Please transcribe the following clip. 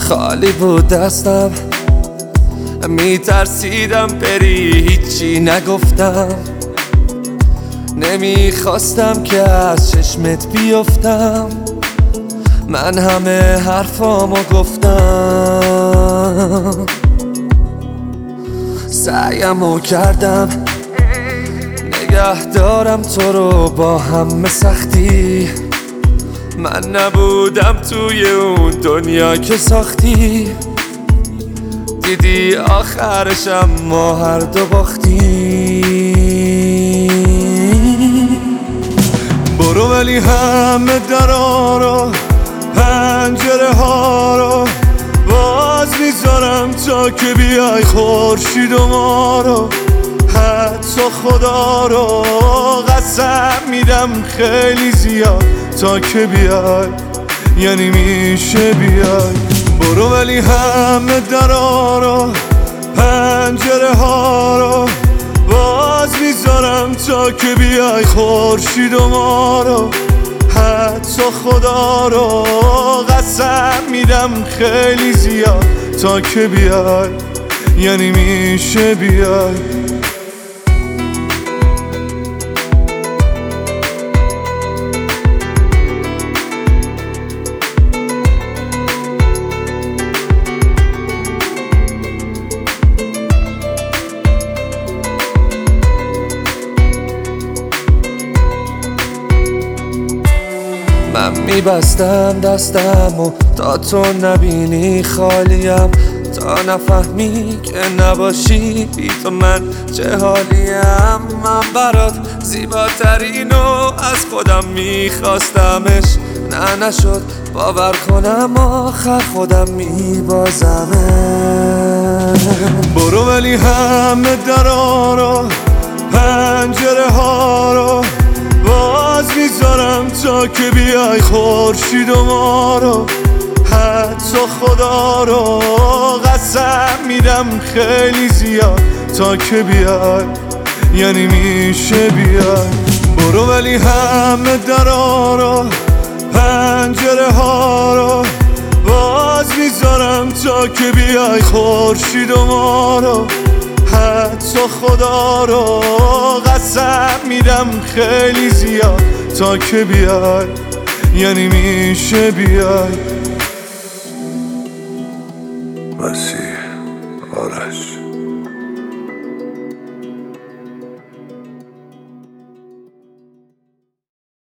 خالی بود دستم، میترسیدم بری هیچی نگفتم، نمیخواستم که از چشمت بیفتم، من همه حرفامو گفتم، سعیمو کردم نگه دارم تو رو با همه سختی، من نبودم توی اون دنیا که ساختی، دیدی آخرشم ما هر دو باختیم. برو ولی همه درا رو پنجره ها رو باز میذارم تا که بیای خورشید و ما رو، حتی خدا رو قسم میدم خیلی زیاد تا که بیای، یعنی میشه بیای. برو ولی همه درا رو پنجره ها رو باز میذارم تا که بیای خورشید و ما رو، حتی خدا رو قسم میدم خیلی زیاد تا که بیای، یعنی میشه بیای. من میبستم دستم و تا تو نبینی خالیم، تا نفهمی که نباشی بی تو من چه حالیم. من برات زیباترینو از خودم میخواستمش، نه نشد باور کنم آخر خودم میبازمش. برو ولی همه درا رو پنجره ها رو باز میذارم تا که بیای خورشید و ما رو، حتی خدا رو قسم میدم خیلی زیاد تا که بیای، یعنی میشه بیای. برو ولی همه درا رو پنجره ها رو باز میذارم تا که بیای خورشید و ما رو، حتی خدا رو قسم میدم خیلی زیاد تا که بیای، یعنی میشه بیای. مسیح آرش